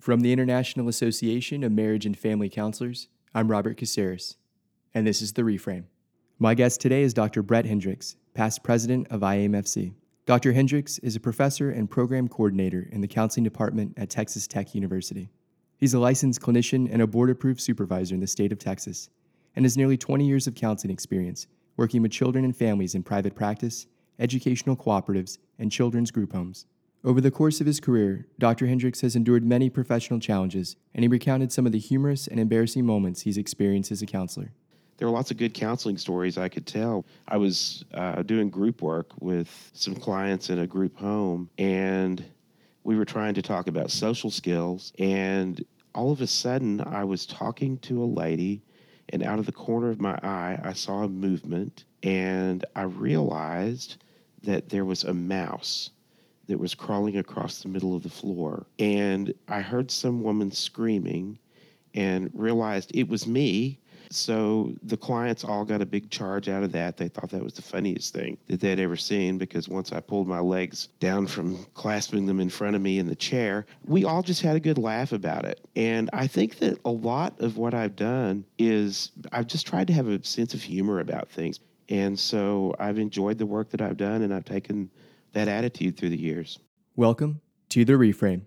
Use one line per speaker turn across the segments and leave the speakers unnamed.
From the International Association of Marriage and Family Counselors, I'm Robert Caceres, and this is The Reframe. My guest today is Dr. Brett Hendricks, past president of IAMFC. Dr. Hendricks is a professor and program coordinator in the counseling department at Texas Tech University. He's a licensed clinician and a board-approved supervisor in the state of Texas, and has nearly 20 years of counseling experience working with children and families in private practice, educational cooperatives, and children's group homes. Over the course of his career, Dr. Hendricks has endured many professional challenges, and he recounted some of the humorous and embarrassing moments he's experienced as a counselor.
There were lots of good counseling stories I could tell. I was doing group work with some clients in a group home, and we were trying to talk about social skills, and all of a sudden I was talking to a lady, and out of the corner of my eye I saw a movement, and I realized that there was a mouse that was crawling across the middle of the floor. And I heard some woman screaming and realized it was me. So the clients all got a big charge out of that. They thought that was the funniest thing that they'd ever seen, because once I pulled my legs down from clasping them in front of me in the chair, we all just had a good laugh about it. And I think that a lot of what I've done is I've just tried to have a sense of humor about things. And so I've enjoyed the work that I've done, and I've taken that attitude through the years.
Welcome to The Reframe.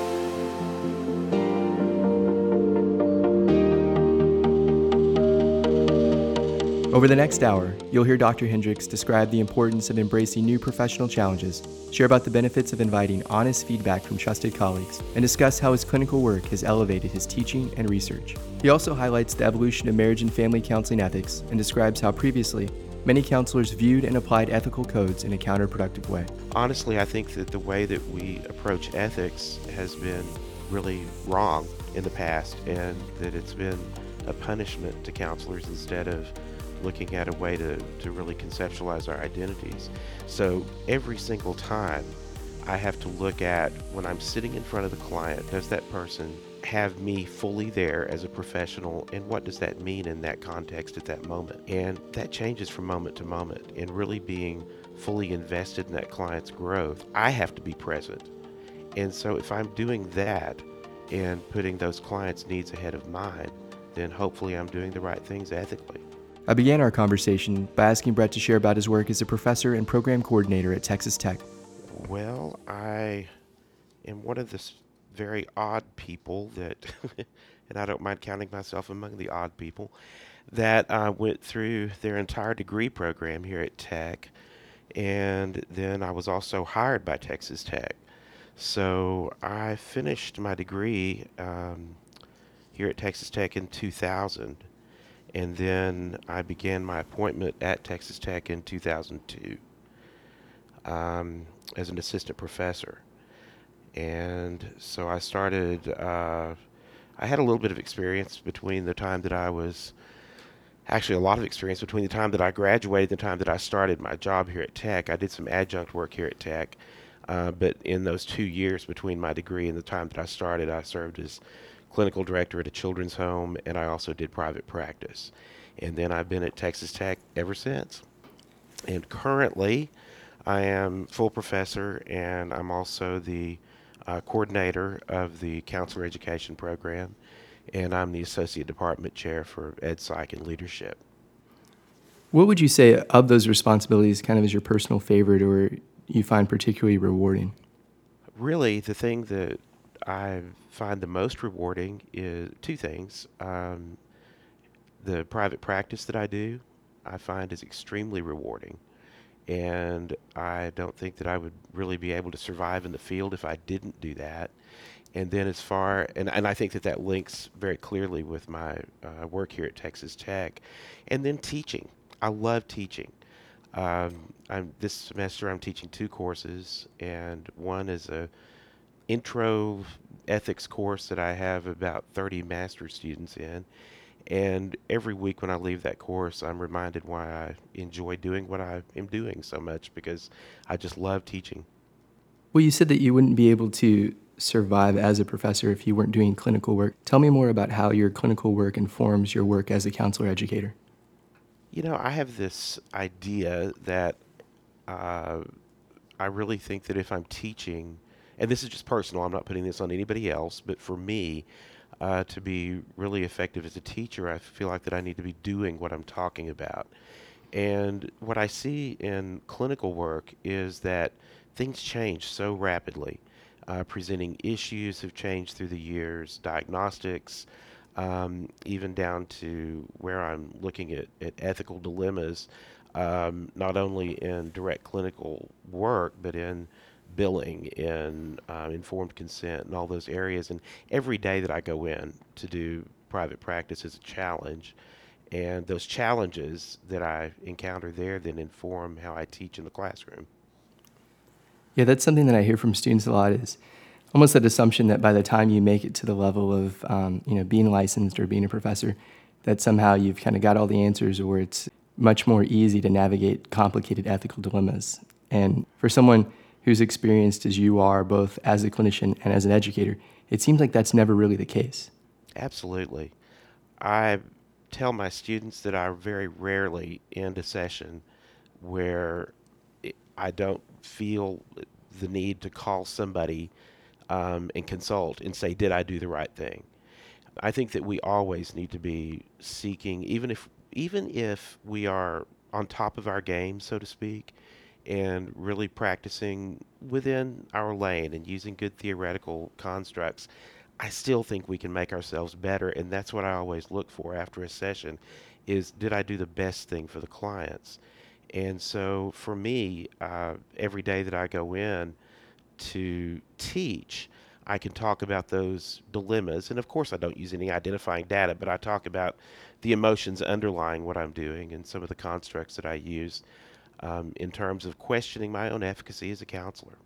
Over the next hour, you'll hear Dr. Hendricks describe the importance of embracing new professional challenges, share about the benefits of inviting honest feedback from trusted colleagues, and discuss how his clinical work has elevated his teaching and research. He also highlights the evolution of marriage and family counseling ethics and describes how previously many counselors viewed and applied ethical codes in a counterproductive way.
Honestly, I think that the way that we approach ethics has been really wrong in the past, and that it's been a punishment to counselors instead of looking at a way to really conceptualize our identities. So every single time I have to look at, when I'm sitting in front of the client, does that person have me fully there as a professional, and what does that mean in that context at that moment? And that changes from moment to moment. And really being fully invested in that client's growth, I have to be present. And so if I'm doing that and putting those clients' needs ahead of mine, then hopefully I'm doing the right things ethically.
I began our conversation by asking Brett to share about his work as a professor and program coordinator at Texas Tech.
Well, I am one of the very odd people that, and I don't mind counting myself among the odd people, that went through their entire degree program here at Tech, and then I was also hired by Texas Tech. So I finished my degree here at Texas Tech in 2000, and then I began my appointment at Texas Tech in 2002 as an assistant professor. And so I started, I had a little bit of experience between the time that I was, actually a lot of experience between the time that I graduated and the time that I started my job here at Tech. I did some adjunct work here at Tech, but in those 2 years between my degree and the time that I started, I served as clinical director at a children's home, and I also did private practice. And then I've been at Texas Tech ever since. And currently, I am full professor, and I'm also the coordinator of the counselor education program, and I'm the associate department chair for Ed Psych and Leadership.
What would you say of those responsibilities kind of is your personal favorite or you find particularly rewarding?
Really, the thing that I find the most rewarding is two things. The private practice that I do, I find is extremely rewarding. And I don't think that I would really be able to survive in the field if I didn't do that. And then and I think that that links very clearly with my work here at Texas Tech. And then teaching. I love teaching. This semester I'm teaching 2 courses, and one is a intro ethics course that I have about 30 master's students in. And every week when I leave that course, I'm reminded why I enjoy doing what I am doing so much, because I just love teaching.
Well, you said that you wouldn't be able to survive as a professor if you weren't doing clinical work. Tell me more about how your clinical work informs your work as a counselor educator.
You know, I have this idea that I really think that if I'm teaching and this is just personal, I'm not putting this on anybody else, but for me, to be really effective as a teacher, I feel like that I need to be doing what I'm talking about. And what I see in clinical work is that things change so rapidly. Presenting issues have changed through the years, diagnostics, even down to where I'm looking at ethical dilemmas, not only in direct clinical work, but in billing, in informed consent, and all those areas. And every day that I go in to do private practice is a challenge. And those challenges that I encounter there then inform how I teach in the classroom.
Yeah, that's something that I hear from students a lot is almost that assumption that by the time you make it to the level of, being licensed or being a professor, that somehow you've kind of got all the answers or it's much more easy to navigate complicated ethical dilemmas. And for someone who's experienced as you are, both as a clinician and as an educator, it seems like that's never really the case.
Absolutely. I tell my students that I very rarely end a session where I don't feel the need to call somebody and consult and say, did I do the right thing? I think that we always need to be seeking, even if we are on top of our game, so to speak, and really practicing within our lane and using good theoretical constructs, I still think we can make ourselves better, and that's what I always look for after a session is did I do the best thing for the clients? And so for me, every day that I go in to teach, I can talk about those dilemmas. And of course, I don't use any identifying data, but I talk about the emotions underlying what I'm doing and some of the constructs that I use in terms of questioning my own efficacy as a counselor.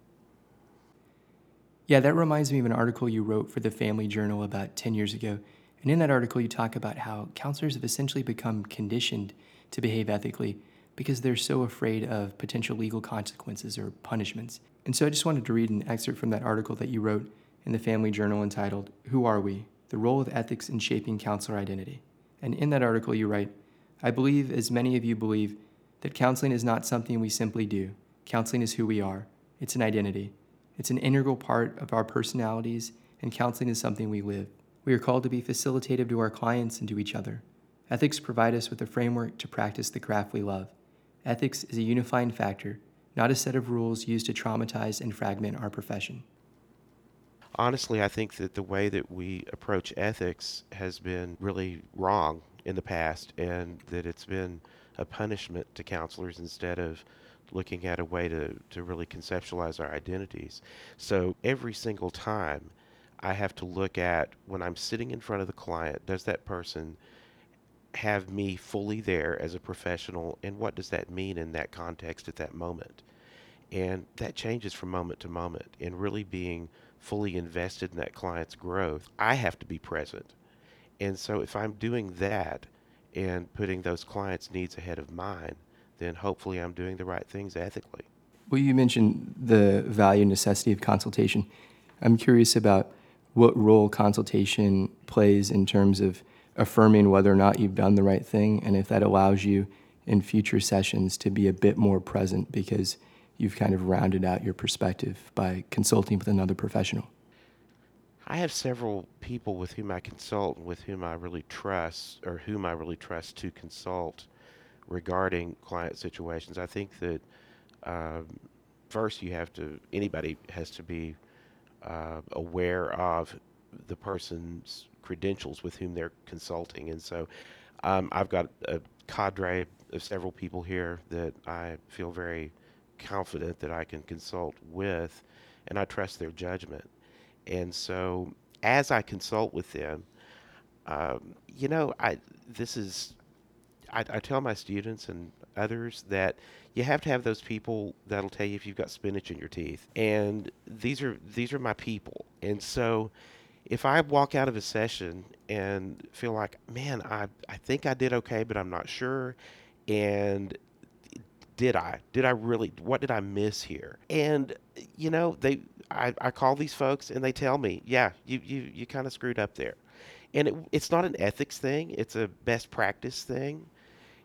Yeah, that reminds me of an article you wrote for the Family Journal about 10 years ago. And in that article, you talk about how counselors have essentially become conditioned to behave ethically because they're so afraid of potential legal consequences or punishments. And so I just wanted to read an excerpt from that article that you wrote in the Family Journal entitled, Who Are We? The Role of Ethics in Shaping Counselor Identity. And in that article, you write, I believe, as many of you believe, that counseling is not something we simply do. Counseling is who we are. It's an identity. It's an integral part of our personalities, and counseling is something we live. We are called to be facilitative to our clients and to each other. Ethics provide us with a framework to practice the craft we love. Ethics is a unifying factor, not a set of rules used to traumatize and fragment our profession.
Honestly, I think that the way that we approach ethics has been really wrong in the past, and that it's been a punishment to counselors instead of looking at a way to really conceptualize our identities. So every single time I have to look at when I'm sitting in front of the client, does that person have me fully there as a professional, and what does that mean in that context at that moment? And that changes from moment to moment. And really being fully invested in that client's growth, I have to be present. And so if I'm doing that and putting those clients' needs ahead of mine, then hopefully I'm doing the right things ethically.
Well, you mentioned the value and necessity of consultation. I'm curious about what role consultation plays in terms of affirming whether or not you've done the right thing, and if that allows you in future sessions to be a bit more present because you've kind of rounded out your perspective by consulting with another professional.
I have several people with whom I consult and with whom I really trust, or whom I really trust to consult regarding client situations. I think that um, first anybody has to be aware of the person's credentials with whom they're consulting. And so I've got a cadre of several people here that I feel very confident that I can consult with, and I trust their judgment. And so as I consult with them, you know, this is I tell my students and others that you have to have those people that'll tell you if you've got spinach in your teeth. And these are my people. And so if I walk out of a session and feel like, man, I think I did okay, but I'm not sure. And did I really, what did I miss here? And I call these folks and they tell me, yeah, you kind of screwed up there. And it's not an ethics thing, it's a best practice thing.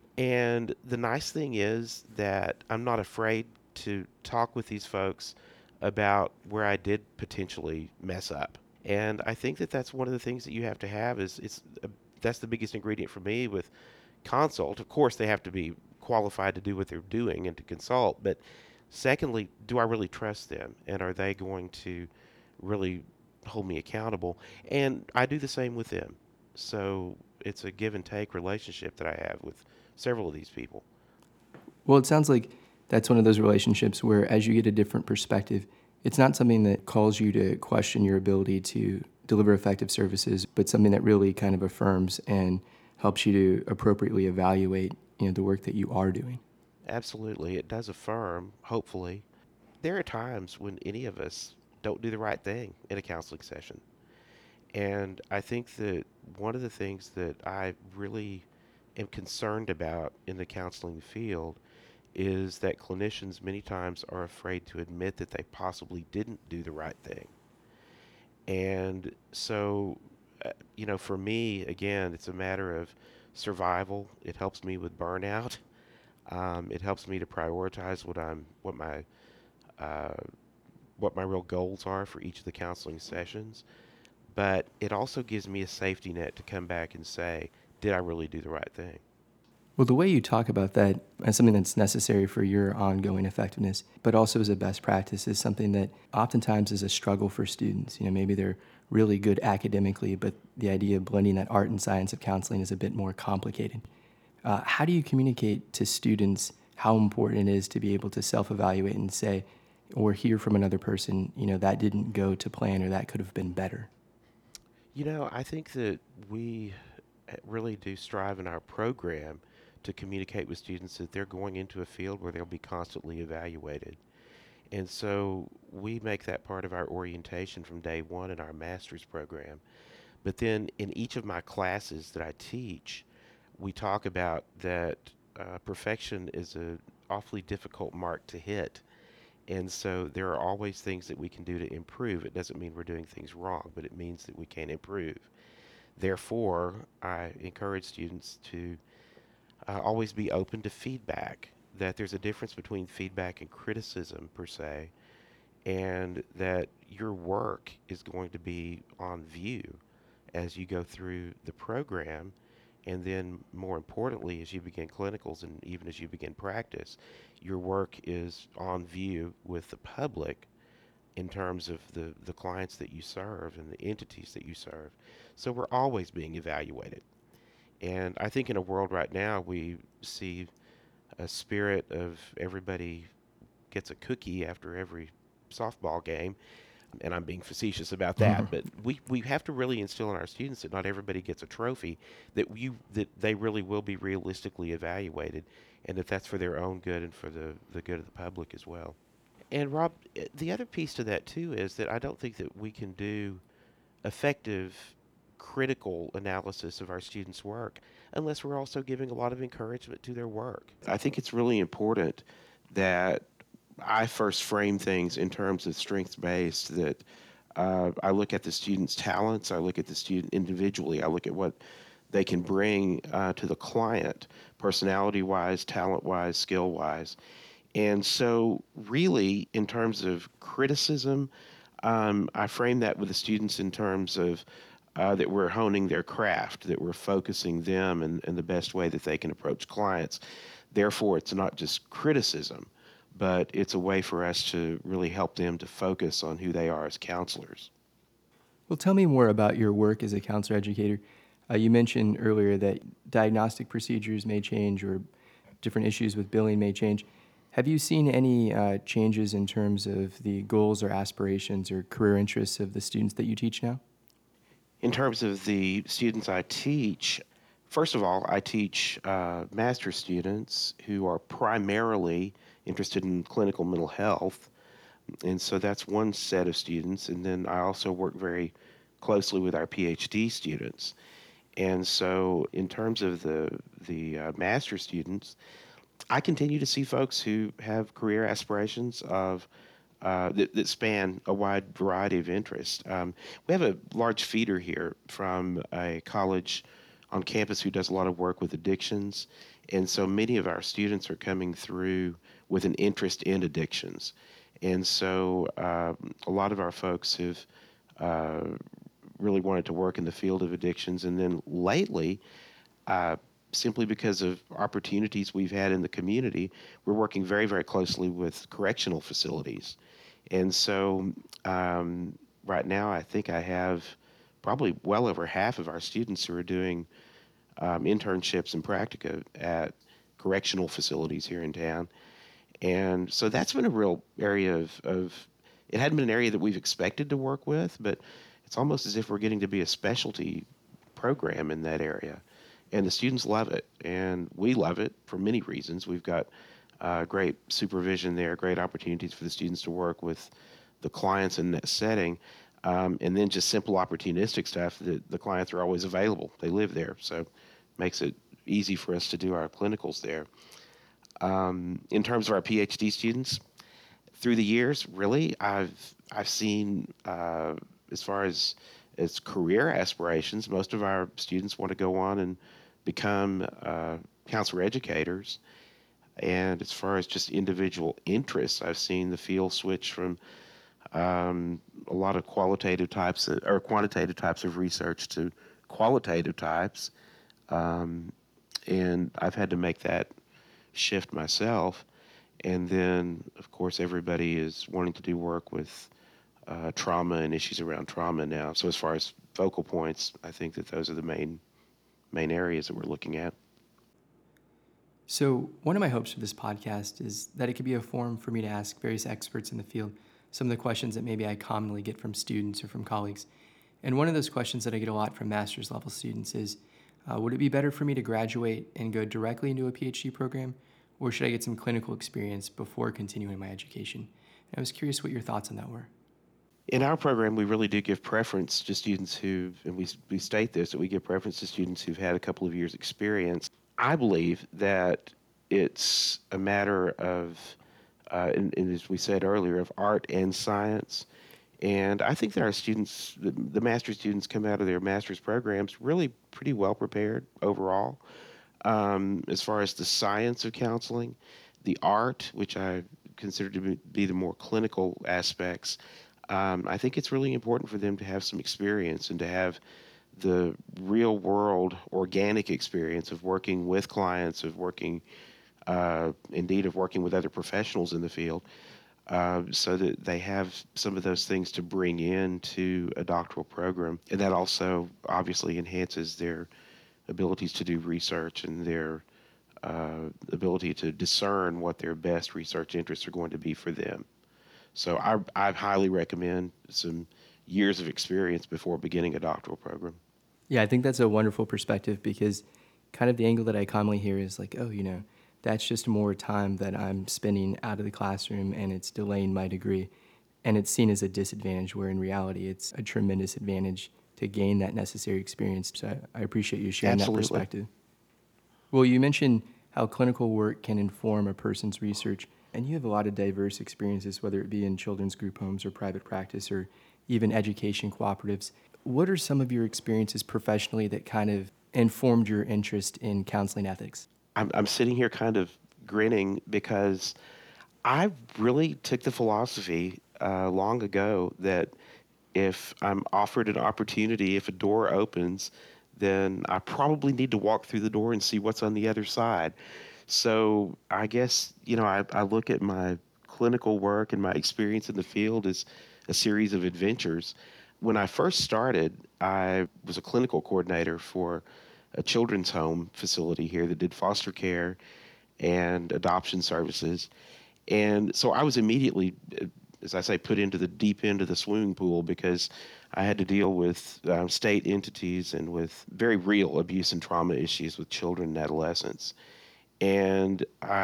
And the nice thing is that I'm not afraid to talk with these folks about where I did potentially mess up. And I think that that's one of the things that you have to have is that's the biggest ingredient for me with consult. Of course, they have to be qualified to do what they're doing and to consult. But secondly, do I really trust them? And are they going to really hold me accountable? And I do the same with them. So it's a give and take relationship that I have with several of these people.
Well, it sounds like that's one of those relationships where, as you get a different perspective, it's not something that calls you to question your ability to deliver effective services, but something that really kind of affirms and helps you to appropriately evaluate, the work that you are doing.
Absolutely. It does affirm, hopefully. There are times when any of us don't do the right thing in a counseling session. And I think that one of the things that I really am concerned about in the counseling field is that clinicians many times are afraid to admit that they possibly didn't do the right thing. And so, for me, again, it's a matter of survival. It helps me with burnout. It helps me to prioritize uh, what my real goals are for each of the counseling sessions. But it also gives me a safety net to come back and say, did I really do the right thing?
Well, the way you talk about that as something that's necessary for your ongoing effectiveness, but also as a best practice, is something that oftentimes is a struggle for students. Maybe they're really good academically, but the idea of blending that art and science of counseling is a bit more complicated. How do you communicate to students how important it is to be able to self-evaluate and say, or hear from another person, that didn't go to plan or that could have been better?
I think that we really do strive in our program to communicate with students that they're going into a field where they'll be constantly evaluated. And so we make that part of our orientation from day one in our master's program. But then in each of my classes that I teach, we talk about that perfection is a awfully difficult mark to hit. And so there are always things that we can do to improve. It doesn't mean we're doing things wrong, but it means that we can improve. Therefore, I encourage students to always be open to feedback, that there's a difference between feedback and criticism, per se, and that your work is going to be on view as you go through the program. And then, more importantly, as you begin clinicals and even as you begin practice, your work is on view with the public in terms of the clients that you serve and the entities that you serve. So we're always being evaluated. And I think in a world right now, we see a spirit of everybody gets a cookie after every softball game. And I'm being facetious about that, but we have to really instill in our students that not everybody gets a trophy, that they really will be realistically evaluated, and that that's for their own good and for the good of the public as well. And Rob, the other piece to that too is that I don't think that we can do effective critical analysis of our students' work unless we're also giving a lot of encouragement to their work. I think it's really important that I first frame things in terms of strengths based, that I look at the student's talents, I look at the student individually, I look at what they can bring to the client, personality wise, talent wise, skill wise. And so, really, in terms of criticism, I frame that with the students in terms of that we're honing their craft, that we're focusing them in the best way that they can approach clients. Therefore, it's not just criticism, but it's a way for us to really help them to focus on who they are as counselors.
Well, tell me more about your work as a counselor educator. You mentioned earlier that diagnostic procedures may change or different issues with billing may change. Have you seen any changes in terms of the goals or aspirations or career interests of the students that you teach now?
In terms of the students I teach, first of all, I teach master students who are primarily interested in clinical mental health. And so that's one set of students. And then I also work very closely with our PhD students. And so, in terms of the master students, I continue to see folks who have career aspirations that span a wide variety of interests. We have a large feeder here from a college on campus who does a lot of work with addictions, and so many of our students are coming through with an interest in addictions. And so a lot of our folks have uh, really wanted to work in the field of addictions. And then lately, uh, simply because of opportunities we've had in the community, we're working very, very closely with correctional facilities. And so right now, I think I have probably well over half of our students who are doing internships and practica at correctional facilities here in town. And so that's been a real area of it hadn't been an area that we've expected to work with, but it's almost as if we're getting to be a specialty program in that area. And the students love it, and we love it for many reasons. We've got great supervision there, great opportunities for the students to work with the clients in that setting, and then just simple opportunistic stuff that the clients are always available. They live there, so it makes it easy for us to do our clinicals there. In terms of our PhD students, through the years, really, I've seen as far as career aspirations, most of our students want to go on and become counselor educators. And as far as just individual interests, I've seen the field switch from a lot of qualitative types or quantitative types of research to qualitative types. And I've had to make that shift myself. And then, of course, everybody is wanting to do work with trauma and issues around trauma now. So as far as focal points, I think that those are the main areas that we're looking at.
So, one of my hopes for this podcast is that it could be a forum for me to ask various experts in the field some of the questions that maybe I commonly get from students or from colleagues. And one of those questions that I get a lot from master's level students is would it be better for me to graduate and go directly into a PhD program, or should I get some clinical experience before continuing my education? And I was curious what your thoughts on that were.
In our program, we really do give preference to students and we state this, that we give preference to students who've had a couple of years' experience. I believe that it's a matter of, and as we said earlier, of art and science. And I think that our students, the master's students, come out of their master's programs really pretty well prepared overall. As far as the science of counseling, the art, which I consider to be the more clinical aspects, I think it's really important for them to have some experience and to have the real world organic experience of working with clients, of working, indeed, of working with other professionals in the field, so that they have some of those things to bring into a doctoral program. And that also obviously enhances their abilities to do research and their ability to discern what their best research interests are going to be for them. So I highly recommend some years of experience before beginning a doctoral program.
Yeah, I think that's a wonderful perspective because kind of the angle that I commonly hear is like, oh, that's just more time that I'm spending out of the classroom and it's delaying my degree. And it's seen as a disadvantage, where in reality, it's a tremendous advantage to gain that necessary experience. So I appreciate you sharing that
Absolutely.
perspective. Well, you mentioned how clinical work can inform a person's research, and you have a lot of diverse experiences, whether it be in children's group homes or private practice or even education cooperatives. What are some of your experiences professionally that kind of informed your interest in counseling ethics?
I'm sitting here kind of grinning because I really took the philosophy long ago that if I'm offered an opportunity, if a door opens, then I probably need to walk through the door and see what's on the other side. So I guess, I look at my clinical work and my experience in the field as a series of adventures. When I first started, I was a clinical coordinator for a children's home facility here that did foster care and adoption services. And so I was immediately, as I say, put into the deep end of the swimming pool because I had to deal with state entities and with very real abuse and trauma issues with children and adolescents. And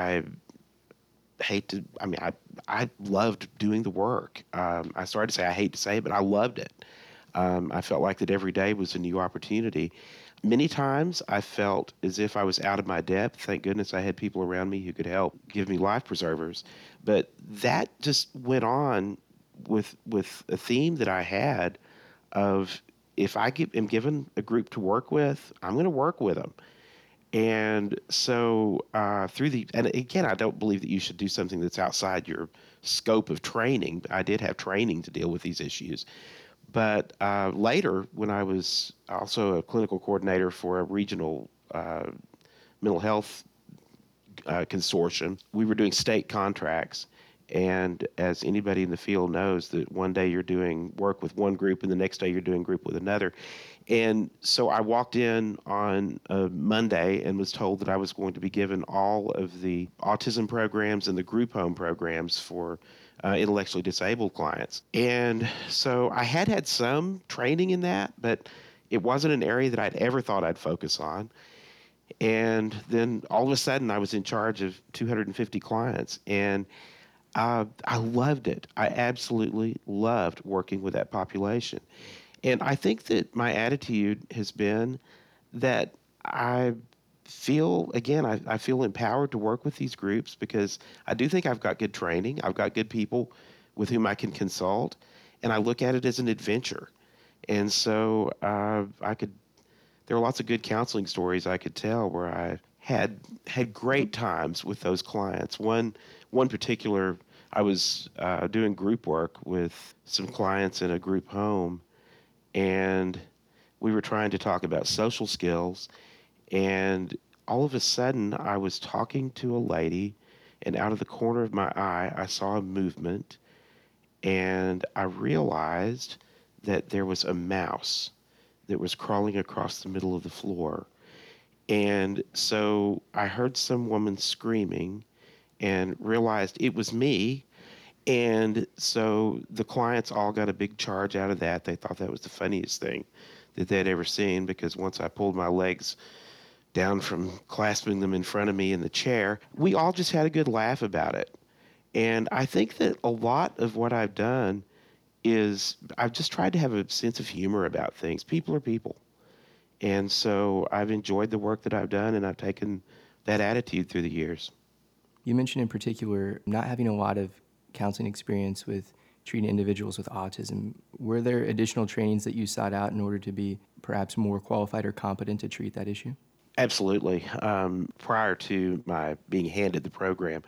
I loved doing the work. I started to say, I hate to say it, but I loved it. I felt like that every day was a new opportunity. Many times I felt as if I was out of my depth. Thank goodness I had people around me who could help give me life preservers. But that just went on with a theme that I had of if I am given a group to work with, I'm going to work with them. And so and again, I don't believe that you should do something that's outside your scope of training. I did have training to deal with these issues. But later, when I was also a clinical coordinator for a regional mental health consortium, we were doing state contracts. And as anybody in the field knows, that one day you're doing work with one group and the next day you're doing group with another. And so I walked in on a Monday and was told that I was going to be given all of the autism programs and the group home programs for intellectually disabled clients. And so I had some training in that, but it wasn't an area that I'd ever thought I'd focus on. And then all of a sudden, I was in charge of 250 clients, and I loved it. I absolutely loved working with that population. And I think that my attitude has been that I I feel empowered to work with these groups because I do think I've got good training. I've got good people with whom I can consult, and I look at it as an adventure. And so there are lots of good counseling stories I could tell where I had great times with those clients. One particular, I was doing group work with some clients in a group home, and we were trying to talk about social skills. And all of a sudden, I was talking to a lady, and out of the corner of my eye, I saw a movement, and I realized that there was a mouse that was crawling across the middle of the floor. And so I heard some woman screaming and realized it was me. And so the clients all got a big charge out of that. They thought that was the funniest thing that they'd ever seen because once I pulled my legs down from clasping them in front of me in the chair, we all just had a good laugh about it. And I think that a lot of what I've done is I've just tried to have a sense of humor about things. People are people. And so I've enjoyed the work that I've done, and I've taken that attitude through the years.
You mentioned in particular not having a lot of counseling experience with treating individuals with autism. Were there additional trainings that you sought out in order to be perhaps more qualified or competent to treat that issue?
Absolutely. Prior to my being handed the program,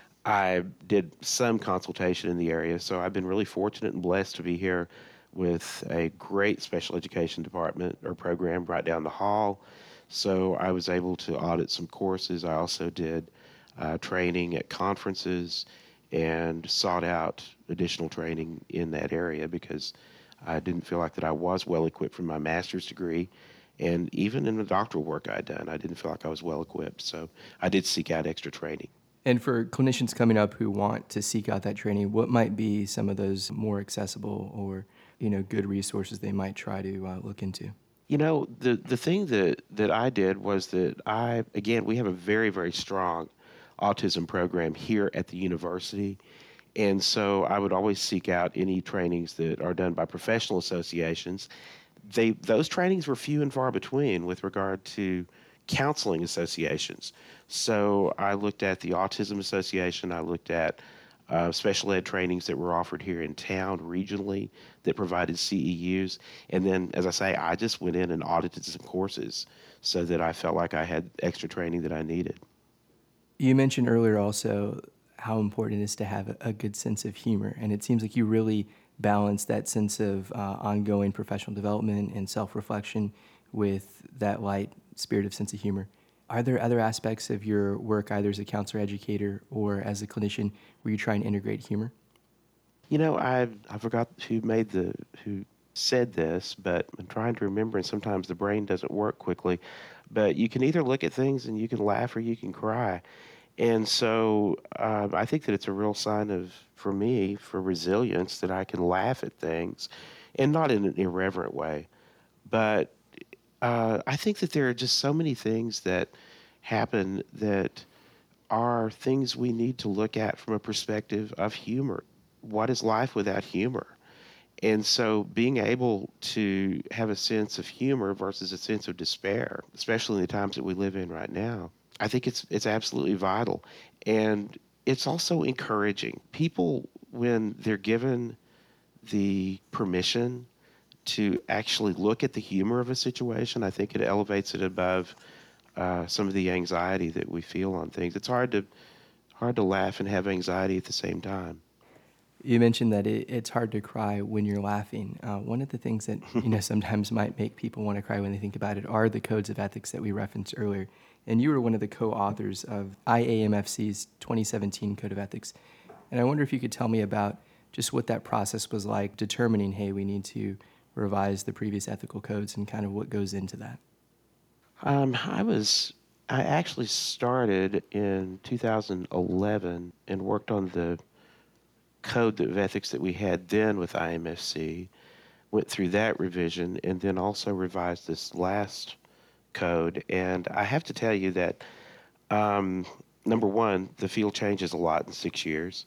I did some consultation in the area, so I've been really fortunate and blessed to be here with a great special education department or program right down the hall. So I was able to audit some courses. I also did training at conferences and sought out additional training in that area because I didn't feel like that I was well equipped from my master's degree. And even in the doctoral work I'd done, I didn't feel like I was well equipped. So I did seek out extra training.
And for clinicians coming up who want to seek out that training, what might be some of those more accessible or good resources they might try to look into?
The thing that I did was that we have a very, very strong autism program here at the university. And so I would always seek out any trainings that are done by professional associations. Those trainings were few and far between with regard to counseling associations. So I looked at the Autism Association. I looked at special ed trainings that were offered here in town regionally that provided CEUs. And then, as I say, I just went in and audited some courses so that I felt like I had extra training that I needed.
You mentioned earlier also how important it is to have a good sense of humor, and it seems like you really balance that sense of ongoing professional development and self-reflection with that light, spirited sense of humor. Are there other aspects of your work, either as a counselor educator or as a clinician, where you try and integrate humor?
I forgot who said this, but I'm trying to remember, and sometimes the brain doesn't work quickly. But you can either look at things and you can laugh or you can cry. And so I think that it's a real sign for me, for resilience, that I can laugh at things and not in an irreverent way. But I think that there are just so many things that happen that are things we need to look at from a perspective of humor. What is life without humor? And so being able to have a sense of humor versus a sense of despair, especially in the times that we live in right now, I think it's absolutely vital. And it's also encouraging. People, when they're given the permission to actually look at the humor of a situation, I think it elevates it above some of the anxiety that we feel on things. It's hard to laugh and have anxiety at the same time.
You mentioned that it's hard to cry when you're laughing. One of the things that sometimes might make people want to cry when they think about it are the codes of ethics that we referenced earlier. And you were one of the co-authors of IAMFC's 2017 Code of Ethics. And I wonder if you could tell me about just what that process was like, determining, hey, we need to revise the previous ethical codes, and kind of what goes into that.
I actually started in 2011 and worked on the code of ethics that we had then with IMFC, went through that revision, and then also revised this last code. And I have to tell you that, number one, the field changes a lot in 6 years.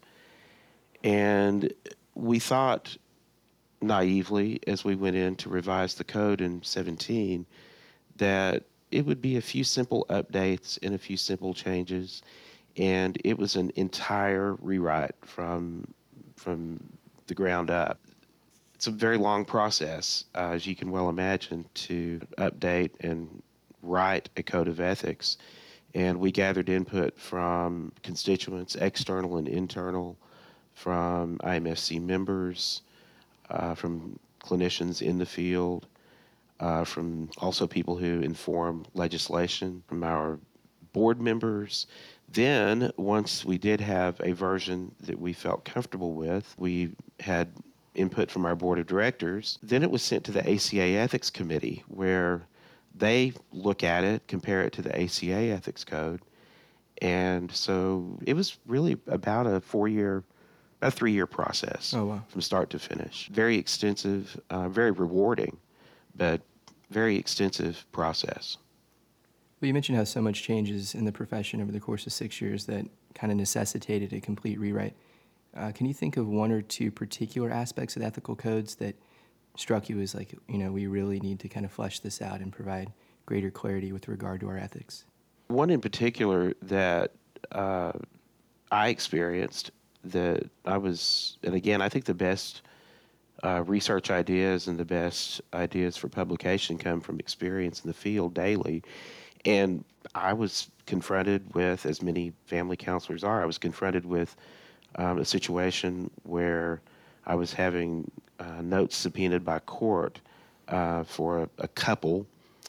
And we thought naively, as we went in to revise the code in 17, that it would be a few simple updates and a few simple changes. And it was an entire rewrite from the ground up. It's a very long process, as you can well imagine, to update and write a code of ethics. And we gathered input from constituents, external and internal, from IMFC members, from clinicians in the field, from also people who inform legislation, from our board members. Then, once we did have a version that we felt comfortable with, we had input from our board of directors. Then it was sent to the ACA Ethics Committee, where they look at it, compare it to the ACA Ethics Code. And so it was really about a 3-year process.
Oh, wow.
From start to finish. Very extensive, very rewarding, but very extensive process.
Well, you mentioned how so much changes in the profession over the course of 6 years that kind of necessitated a complete rewrite. Can you think of one or two particular aspects of the ethical codes that struck you as like, we really need to kind of flesh this out and provide greater clarity with regard to our ethics?
One in particular that I experienced that and again, I think the best research ideas and the best ideas for publication come from experience in the field daily. And I was confronted with, as many family counselors are, I was confronted with a situation where I was having notes subpoenaed by court for a couple,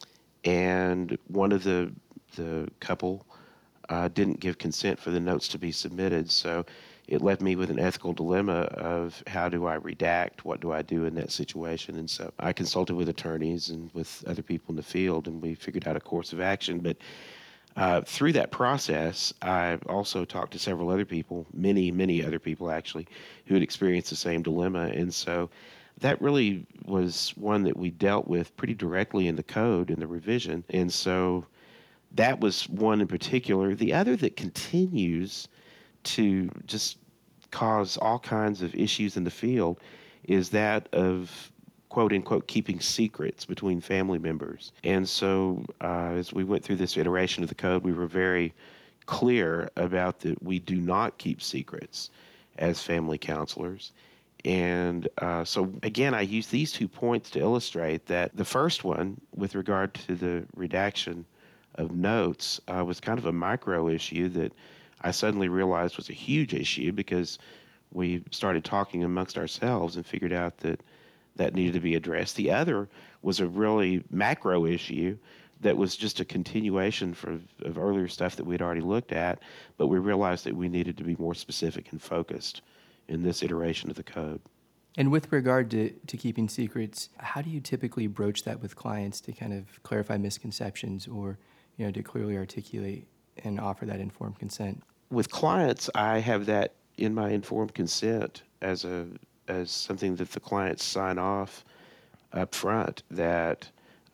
and one of the couple didn't give consent for the notes to be submitted. So it left me with an ethical dilemma of how do I redact, what do I do in that situation? And so I consulted with attorneys and with other people in the field, and we figured out a course of action. But through that process, I also talked to several other people, many other people actually, who had experienced the same dilemma. And so that really was one that we dealt with pretty directly in the code, in the revision. And so that was one in particular. The other that continues to just cause all kinds of issues in the field is that of quote unquote keeping secrets between family members. And so as we went through this iteration of the code, we were very clear about that we do not keep secrets as family counselors. And so again, I use these 2 points to illustrate that the first one, with regard to the redaction of notes, was kind of a micro issue that I suddenly realized was a huge issue, because we started talking amongst ourselves and figured out that that needed to be addressed. The other was a really macro issue that was just a continuation of earlier stuff that we'd already looked at, but we realized that we needed to be more specific and focused in this iteration of the code.
And with regard to keeping secrets, how do you typically broach that with clients to kind of clarify misconceptions, or to clearly articulate and offer that informed consent?
With clients, I have that in my informed consent as something that the clients sign off up front, that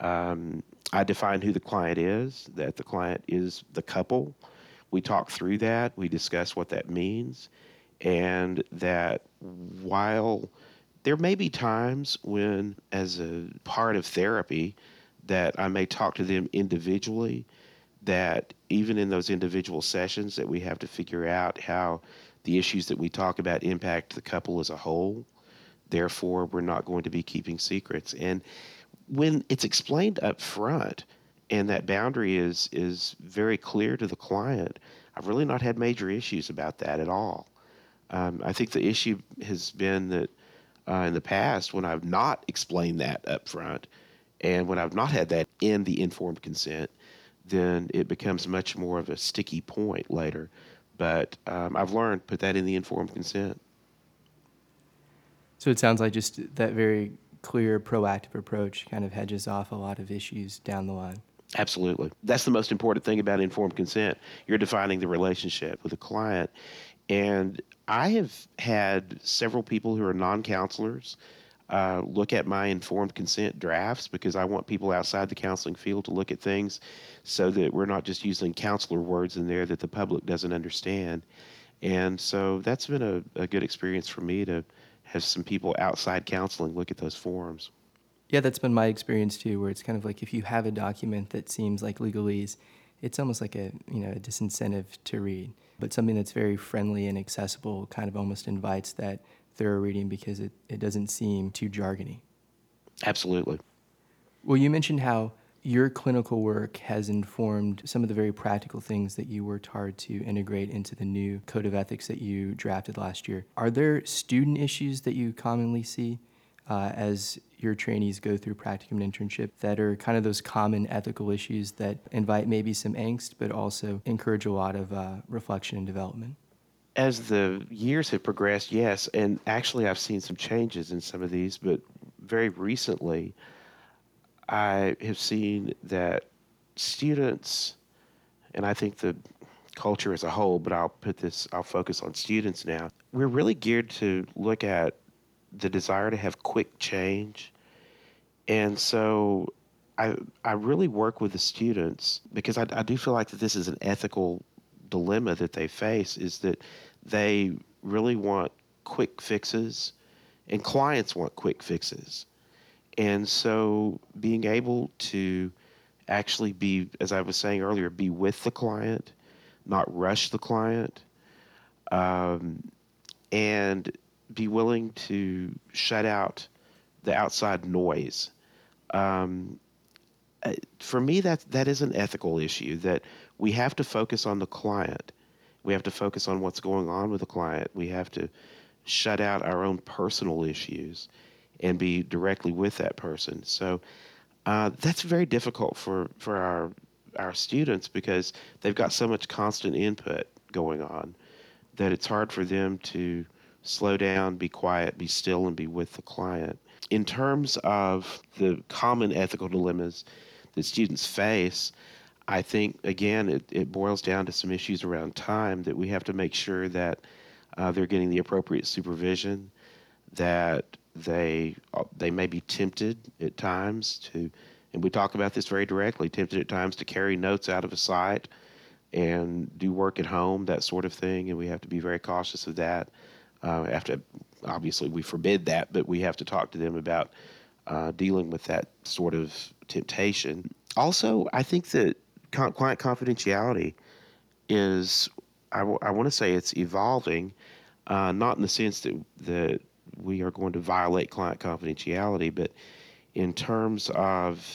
I define who the client is, that the client is the couple. We talk through that. We discuss what that means. And that while there may be times when, as a part of therapy, that I may talk to them individually, that even in those individual sessions that we have to figure out how the issues that we talk about impact the couple as a whole. Therefore, we're not going to be keeping secrets. And when it's explained up front, and that boundary is very clear to the client, I've really not had major issues about that at all. I think the issue has been that in the past, when I've not explained that up front, and when I've not had that in the informed consent, then it becomes much more of a sticky point later. But I've learned put that in the informed consent.
So it sounds like just that very clear, proactive approach kind of hedges off a lot of issues down the line.
Absolutely. That's the most important thing about informed consent. You're defining the relationship with the client. And I have had several people who are non-counselors look at my informed consent drafts because I want people outside the counseling field to look at things so that we're not just using counselor words in there that the public doesn't understand. And so that's been a good experience for me to have some people outside counseling look at those forms.
Yeah, that's been my experience too, where it's kind of like if you have a document that seems like legalese, it's almost like a disincentive to read. But something that's very friendly and accessible kind of almost invites that thorough reading because it doesn't seem too jargony.
Absolutely.
Well, you mentioned how your clinical work has informed some of the very practical things that you worked hard to integrate into the new code of ethics that you drafted last year. Are there student issues that you commonly see as your trainees go through practicum and internship that are kind of those common ethical issues that invite maybe some angst, but also encourage a lot of reflection and development?
As the years have progressed, yes, and actually I've seen some changes in some of these, but very recently I have seen that students, and I think the culture as a whole, but I'll focus on students now. We're really geared to look at the desire to have quick change. And so I really work with the students because I do feel like that this is an ethical dilemma that they face is that they really want quick fixes and clients want quick fixes. And so being able to actually be, as I was saying earlier, be with the client, not rush the client, um, and be willing to shut out the outside noise. Um, for me, that is an ethical issue that we have to focus on the client. We have to focus on what's going on with the client. We have to shut out our own personal issues and be directly with that person. So that's very difficult for our students because they've got so much constant input going on that it's hard for them to slow down, be quiet, be still, and be with the client. In terms of the common ethical dilemmas that students face, I think, again, it boils down to some issues around time that we have to make sure that they're getting the appropriate supervision, that they may be tempted at times to, and we talk about this very directly, tempted at times to carry notes out of a site and do work at home, that sort of thing, and we have to be very cautious of that. Obviously, we forbid that, but we have to talk to them about dealing with that sort of temptation. Also, I think that client confidentiality is, I want to say it's evolving, not in the sense that we are going to violate client confidentiality, but in terms of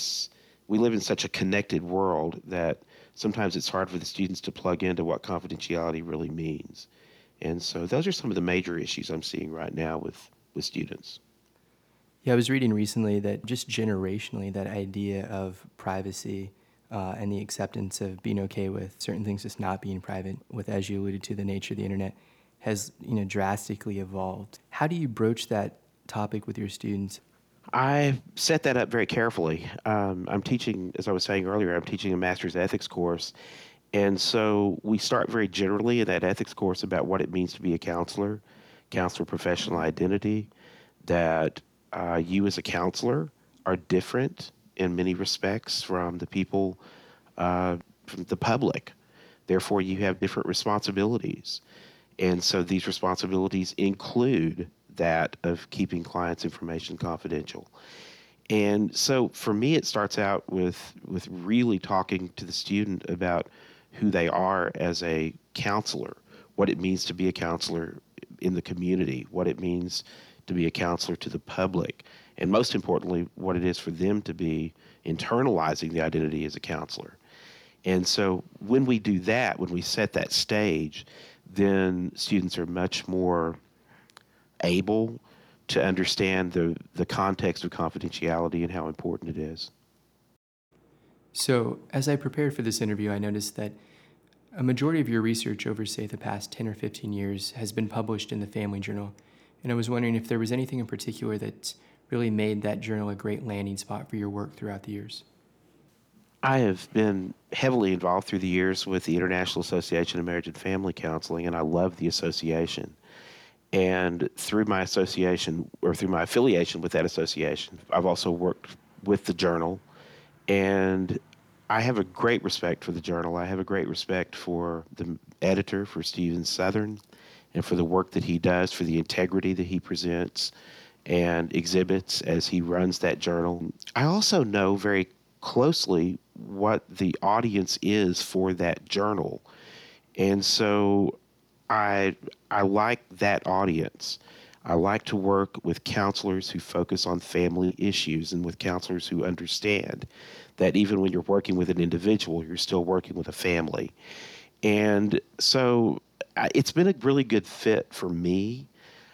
we live in such a connected world that sometimes it's hard for the students to plug into what confidentiality really means. And so those are some of the major issues I'm seeing right now with students.
Yeah, I was reading recently that just generationally, that idea of privacy and the acceptance of being okay with certain things just not being private, with, as you alluded to, the nature of the internet, has drastically evolved. How do you broach that topic with your students?
I set that up very carefully. I'm teaching, as I was saying earlier, I'm teaching a master's ethics course. And so we start very generally in that ethics course about what it means to be a counselor professional identity, that you as a counselor are different in many respects from the people, from the public. Therefore, you have different responsibilities. And so these responsibilities include that of keeping clients' information confidential. And so for me, it starts out with really talking to the student about who they are as a counselor, what it means to be a counselor in the community, what it means to be a counselor to the public, and most importantly, what it is for them to be internalizing the identity as a counselor. And so when we do that, when we set that stage, then students are much more able to understand the context of confidentiality and how important it is.
So, as I prepared for this interview, I noticed that a majority of your research over, say, the past 10 or 15 years has been published in the Family Journal. And I was wondering if there was anything in particular that's really made that journal a great landing spot for your work throughout the years.
I have been heavily involved through the years with the International Association of Marriage and Family Counseling, and I love the association. And through my association, or through my affiliation with that association, I've also worked with the journal. And I have a great respect for the journal. I have a great respect for the editor, for Stephen Southern, and for the work that he does, for the integrity that he presents and exhibits as he runs that journal. I also know very closely what the audience is for that journal. And so I like that audience. I like to work with counselors who focus on family issues and with counselors who understand that even when you're working with an individual, you're still working with a family. And so it's been a really good fit for me.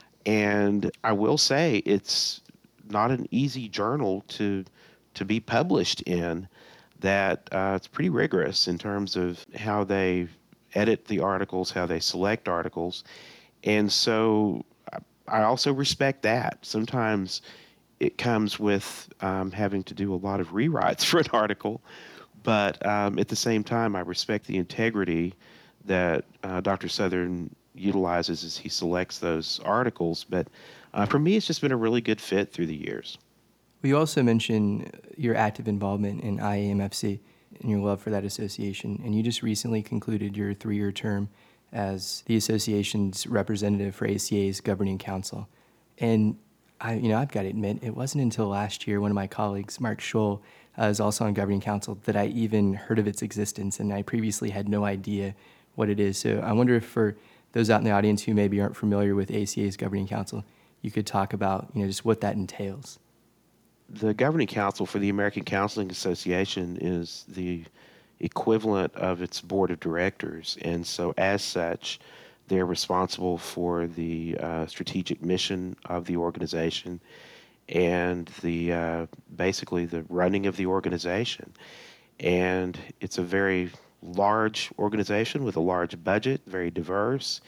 And I will say it's not an easy journal to be published in, that it's pretty rigorous in terms of how they edit the articles, how they select articles. And so I also respect that. Sometimes it comes with having to do a lot of rewrites for an article, but at the same time, I respect the integrity that Dr. Southern utilizes as he selects those articles. But for me, it's just been a really good fit through the years.
Well, you also mentioned your active involvement in IAMFC and your love for that association, and you just recently concluded your 3-year term as the association's representative for ACA's governing council. And I've got to admit, it wasn't until last year one of my colleagues, Mark Scholl, is also on governing council, that I even heard of its existence, and I previously had no idea what it is. So I wonder if for those out in the audience who maybe aren't familiar with ACA's governing council, you could talk about just what that entails.
The governing council for the American Counseling Association is the equivalent of its board of directors. And so as such, they're responsible for the strategic mission of the organization and the basically the running of the organization. And it's a very large organization with a large budget, very diverse.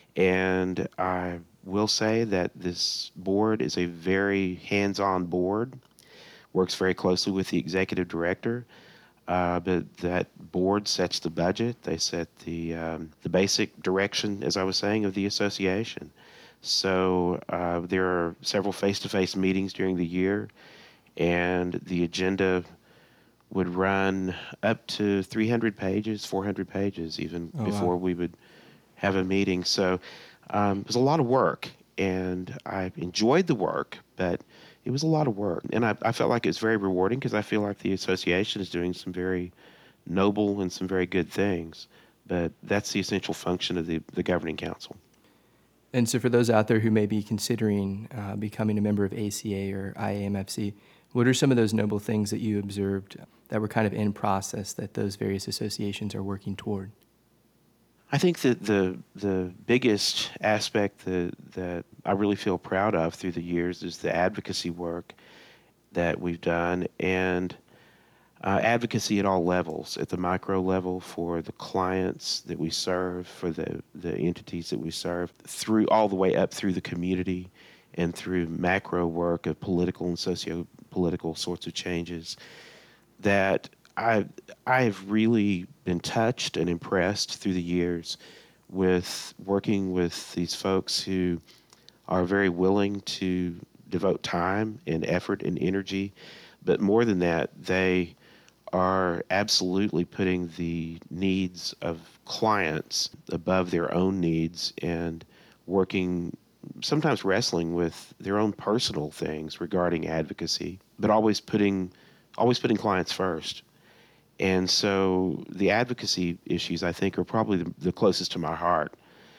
And I will say that this board is a very hands-on board, works very closely with the executive director. But that board sets the budget. They set the basic direction, as I was saying, of the association. So there are several face-to-face meetings during the year, and the agenda would run up to 300 pages, 400 pages, even before we would have a meeting. So it was a lot of work, and I enjoyed the work, but it was a lot of work. And I felt like it was very rewarding because I feel like the association is doing some very noble and some very good things. But that's the essential function of the governing council.
And so for those out there who may be considering becoming a member of ACA or IAMFC, what are some of those noble things that you observed that were kind of in process that those various associations are working toward?
I think that the biggest aspect that I really feel proud of through the years is the advocacy work that we've done, and advocacy at all levels, at the micro level for the clients that we serve, for the entities that we serve, through all the way up through the community and through macro work of political and socio-political sorts of changes, that I have really been touched and impressed through the years with working with these folks who are very willing to devote time and effort and energy. But more than that, they are absolutely putting the needs of clients above their own needs and working, sometimes wrestling with their own personal things regarding advocacy, but always putting clients first. And so the advocacy issues, I think, are probably the closest to my heart.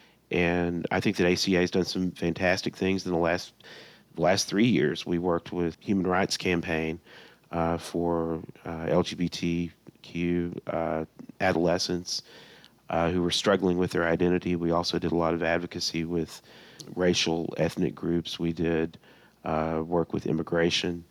And I think that ACA has done some fantastic things in the last 3 years. We worked with Human Rights Campaign for LGBTQ adolescents who were struggling with their identity. We also did a lot of advocacy with racial, ethnic groups. We did work with immigration.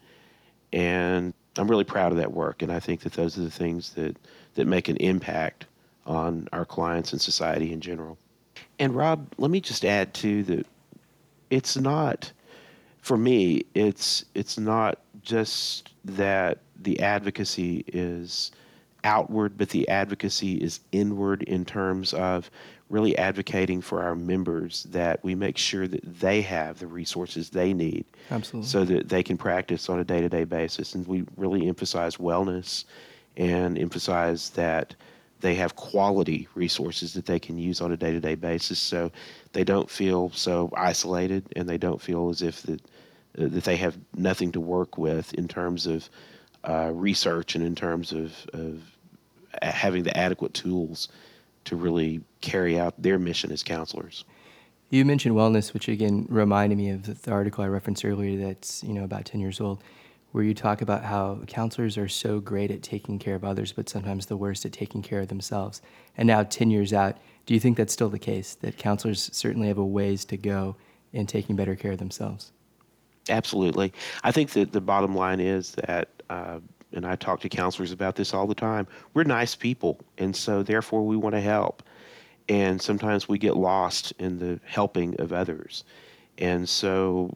And I'm really proud of that work. And I think that those are the things that make an impact on our clients and society in general. And Rob, let me just add too that it's not, for me, it's not just that the advocacy is outward, but the advocacy is inward in terms of really advocating for our members that we make sure that they have the resources they need.
Absolutely.
So that they can practice on a day-to-day basis. And we really emphasize wellness and emphasize that they have quality resources that they can use on a day-to-day basis so they don't feel so isolated and they don't feel as if that they have nothing to work with in terms of research and in terms of having the adequate tools to really carry out their mission as counselors.
You mentioned wellness, which again reminded me of the article I referenced earlier that's, about 10 years old, where you talk about how counselors are so great at taking care of others, but sometimes the worst at taking care of themselves. And now 10 years out, do you think that's still the case, that counselors certainly have a ways to go in taking better care of themselves?
Absolutely. I think that the bottom line is that, and I talk to counselors about this all the time, we're nice people, and so therefore we want to help. And sometimes we get lost in the helping of others. And so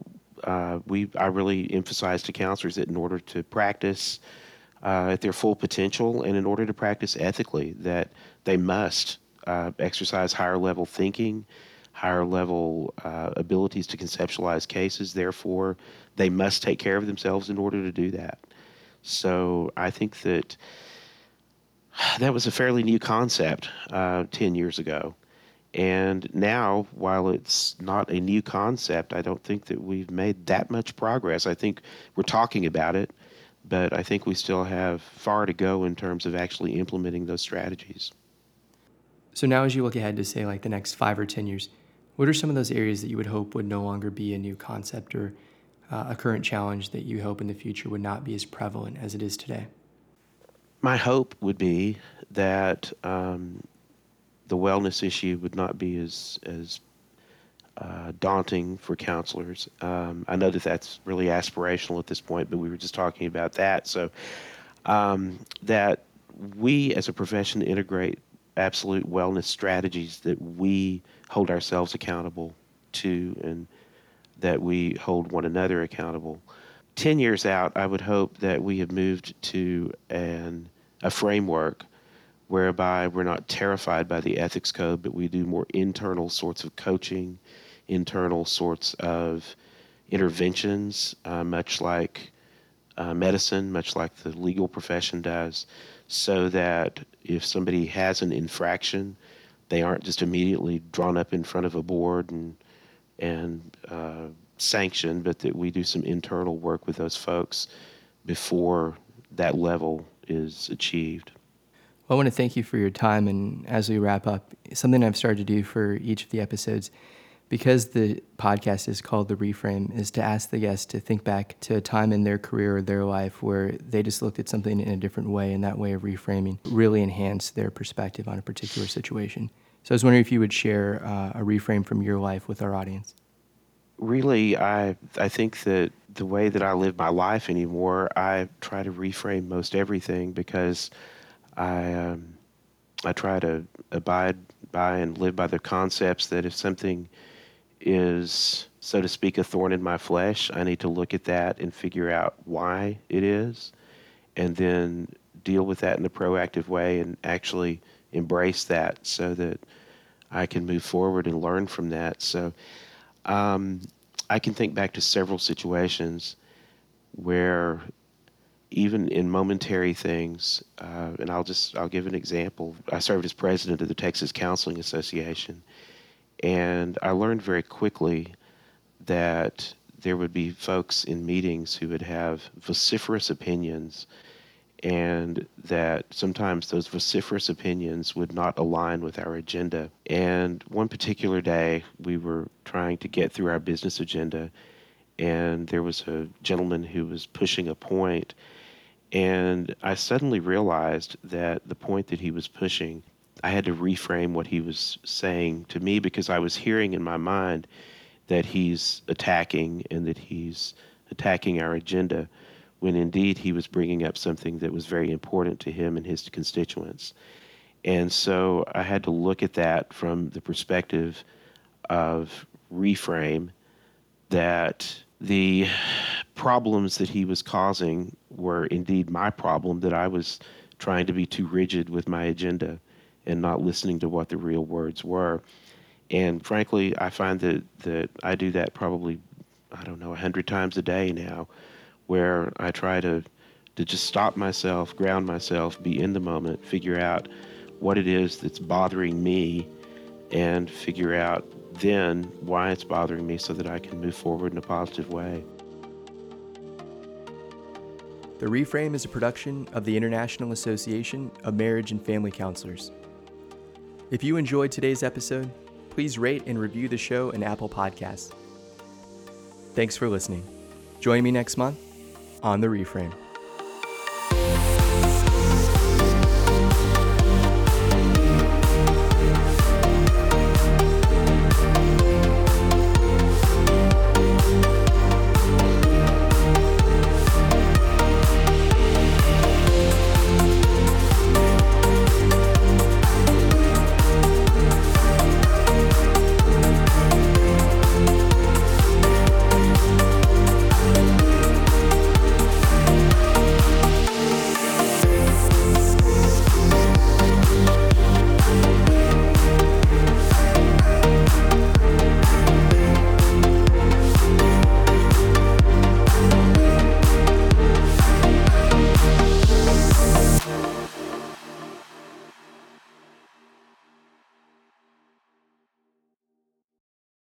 I really emphasize to counselors that in order to practice at their full potential and in order to practice ethically, that they must exercise higher level thinking, higher level abilities to conceptualize cases. Therefore, they must take care of themselves in order to do that. So I think that was a fairly new concept 10 years ago. And now, while it's not a new concept, I don't think that we've made that much progress. I think we're talking about it, but I think we still have far to go in terms of actually implementing those strategies.
So now as you look ahead to, say, like the next 5 or 10 years, what are some of those areas that you would hope would no longer be a new concept or a current challenge that you hope in the future would not be as prevalent as it is today?
My hope would be that the wellness issue would not be as daunting for counselors. I know that that's really aspirational at this point, but we were just talking about that. So that we as a profession integrate absolute wellness strategies that we hold ourselves accountable to and that we hold one another accountable. 10 years out, I would hope that we have moved to a framework whereby we're not terrified by the ethics code, but we do more internal sorts of coaching, internal sorts of interventions, much like medicine, much like the legal profession does, so that if somebody has an infraction, they aren't just immediately drawn up in front of a board and sanctioned, but that we do some internal work with those folks before that level is achieved.
Well, I want to thank you for your time, and as we wrap up, something I've started to do for each of the episodes, because the podcast is called The Reframe, is to ask the guest to think back to a time in their career or their life where they just looked at something in a different way, and that way of reframing really enhanced their perspective on a particular situation. So I was wondering if you would share a reframe from your life with our audience.
Really, I think that the way that I live my life anymore, I try to reframe most everything because I try to abide by and live by the concepts that if something is, so to speak, a thorn in my flesh, I need to look at that and figure out why it is, and then deal with that in a proactive way and actually embrace that so that I can move forward and learn from that. So I can think back to several situations where even in momentary things, and I'll give an example. I served as president of the Texas Counseling Association, and I learned very quickly that there would be folks in meetings who would have vociferous opinions, and that sometimes those vociferous opinions would not align with our agenda. And one particular day, we were trying to get through our business agenda, and there was a gentleman who was pushing a point, And I suddenly realized that the point that he was pushing, I had to reframe what he was saying to me, because I was hearing in my mind that he's attacking and that he's attacking our agenda, when indeed he was bringing up something that was very important to him and his constituents. And so I had to look at that from the perspective of reframe, that the problems that he was causing were indeed my problem, that I was trying to be too rigid with my agenda and not listening to what the real words were. And frankly, I find that I do that probably, I don't know, 100 times a day now, where I try to just stop myself, ground myself, be in the moment, figure out what it is that's bothering me, and figure out then why it's bothering me so that I can move forward in a positive way.
The Reframe is a production of the International Association of Marriage and Family Counselors. If you enjoyed today's episode, please rate and review the show in Apple Podcasts. Thanks for listening. Join me next month on The Reframe.